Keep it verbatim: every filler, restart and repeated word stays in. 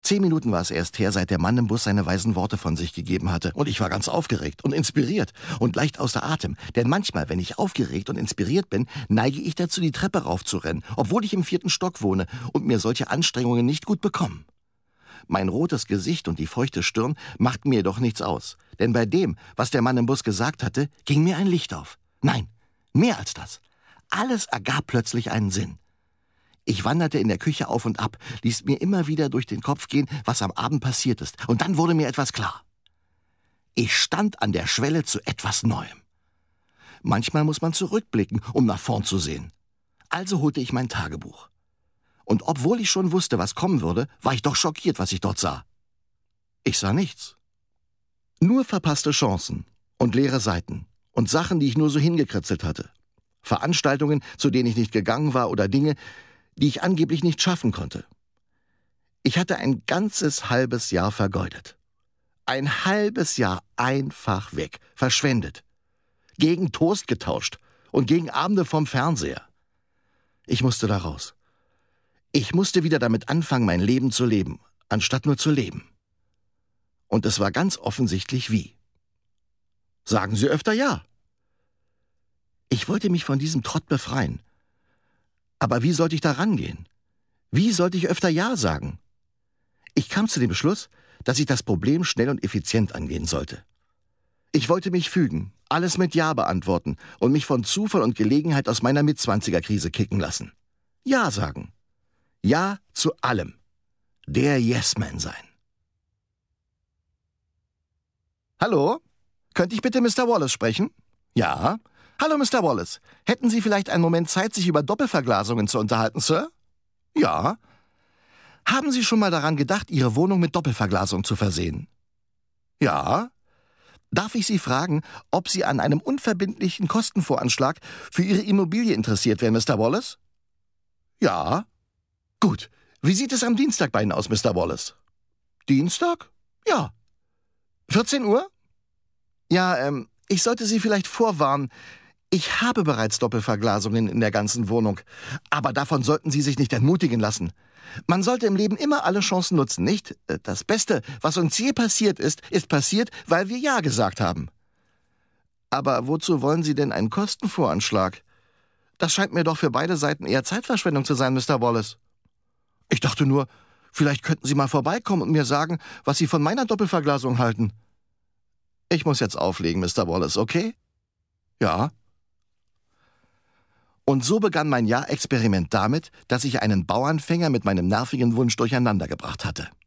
Zehn Minuten war es erst her, seit der Mann im Bus seine weisen Worte von sich gegeben hatte. Und ich war ganz aufgeregt und inspiriert und leicht außer Atem. Denn manchmal, wenn ich aufgeregt und inspiriert bin, neige ich dazu, die Treppe raufzurennen, obwohl ich im vierten Stock wohne und mir solche Anstrengungen nicht gut bekommen. Mein rotes Gesicht und die feuchte Stirn machten mir doch nichts aus. Denn bei dem, was der Mann im Bus gesagt hatte, ging mir ein Licht auf. Nein, mehr als das. Alles ergab plötzlich einen Sinn. Ich wanderte in der Küche auf und ab, ließ mir immer wieder durch den Kopf gehen, was am Abend passiert ist. Und dann wurde mir etwas klar. Ich stand an der Schwelle zu etwas Neuem. Manchmal muss man zurückblicken, um nach vorn zu sehen. Also holte ich mein Tagebuch. Und obwohl ich schon wusste, was kommen würde, war ich doch schockiert, was ich dort sah. Ich sah nichts. Nur verpasste Chancen und leere Seiten und Sachen, die ich nur so hingekritzelt hatte. Veranstaltungen, zu denen ich nicht gegangen war oder Dinge, die ich angeblich nicht schaffen konnte. Ich hatte ein ganzes halbes Jahr vergeudet. Ein halbes Jahr einfach weg, verschwendet. Gegen Toast getauscht und gegen Abende vorm Fernseher. Ich musste da raus. Ich musste wieder damit anfangen, mein Leben zu leben, anstatt nur zu leben. Und es war ganz offensichtlich wie. Sagen Sie öfter ja. Ich wollte mich von diesem Trott befreien. Aber wie sollte ich da rangehen? Wie sollte ich öfter Ja sagen? Ich kam zu dem Schluss, dass ich das Problem schnell und effizient angehen sollte. Ich wollte mich fügen, alles mit Ja beantworten und mich von Zufall und Gelegenheit aus meiner Mitzwanziger-Krise kicken lassen. Ja sagen. Ja zu allem. Der Yes-Man sein. Hallo? Könnte ich bitte Mister Wallace sprechen? Ja. Hallo, Mister Wallace. Hätten Sie vielleicht einen Moment Zeit, sich über Doppelverglasungen zu unterhalten, Sir? Ja. Haben Sie schon mal daran gedacht, Ihre Wohnung mit Doppelverglasung zu versehen? Ja. Darf ich Sie fragen, ob Sie an einem unverbindlichen Kostenvoranschlag für Ihre Immobilie interessiert wären, Mister Wallace? Ja. Gut. Wie sieht es am Dienstag bei Ihnen aus, Mister Wallace? Dienstag? Ja. vierzehn Uhr? Ja, ähm, ich sollte Sie vielleicht vorwarnen. Ich habe bereits Doppelverglasungen in der ganzen Wohnung. Aber davon sollten Sie sich nicht entmutigen lassen. Man sollte im Leben immer alle Chancen nutzen, nicht? Das Beste, was uns je passiert ist, ist passiert, weil wir Ja gesagt haben. Aber wozu wollen Sie denn einen Kostenvoranschlag? Das scheint mir doch für beide Seiten eher Zeitverschwendung zu sein, Mister Wallace. Ich dachte nur, vielleicht könnten Sie mal vorbeikommen und mir sagen, was Sie von meiner Doppelverglasung halten. Ich muss jetzt auflegen, Mister Wallace, okay? Ja. Und so begann mein Ja-Experiment damit, dass ich einen Bauernfänger mit meinem nervigen Wunsch durcheinandergebracht hatte.